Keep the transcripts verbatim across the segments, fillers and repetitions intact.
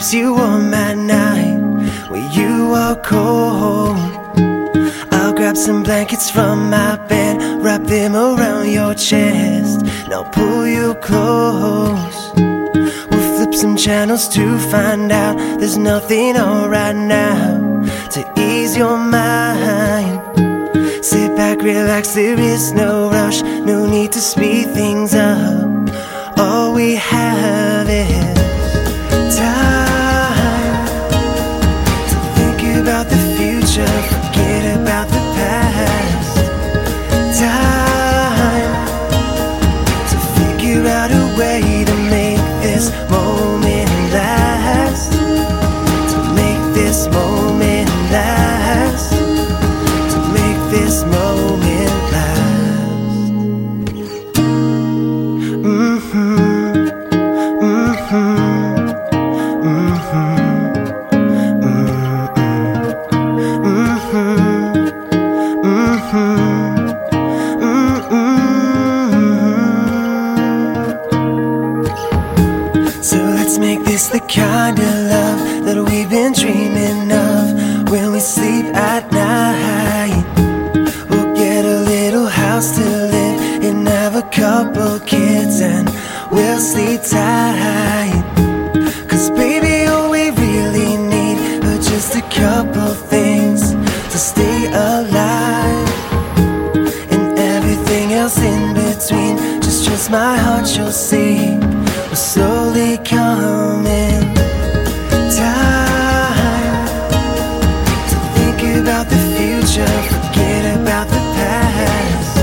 keeps you warm at night when you are cold. I'll grab some blankets from my bed, wrap them around your chest, now pull you close. We'll flip some channels to find out there's nothing on right now to ease your mind. Sit back, relax, there is no rush, no need to speed things up. All we have is time to think about the future, forget about the past. Time to figure out a way to make this moment last, to make this moment last, to make this moment last. Mm-hmm. So let's make this the kind of love that we've been dreaming of when we sleep at night. We'll get a little house to live in, have a couple kids, and we'll sleep tight. Cause baby, all we really need are just a couple things to stay alive, and everything else in between. Just trust my heart, you'll see we're slowly coming. Time to think about the future, forget about the past.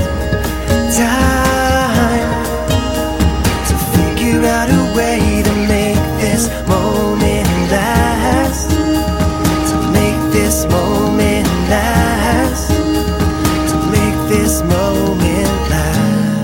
Time to figure out a way to make this moment last, to make this moment last, to make this moment last.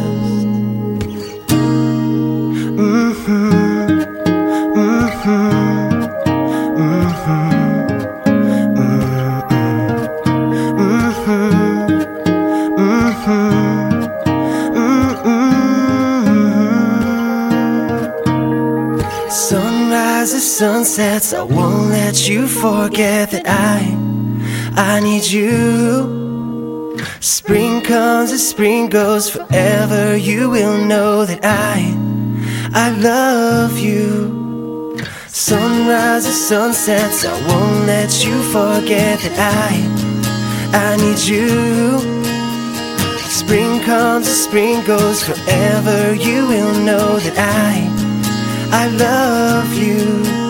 Sunrises, sunsets, I won't let you forget that I, I need you. Spring comes as spring goes, forever you will know that I, I love you. Sunrises, sunsets, I won't let you forget that I, I need you. Spring comes as spring goes, forever you will know that I, I love you.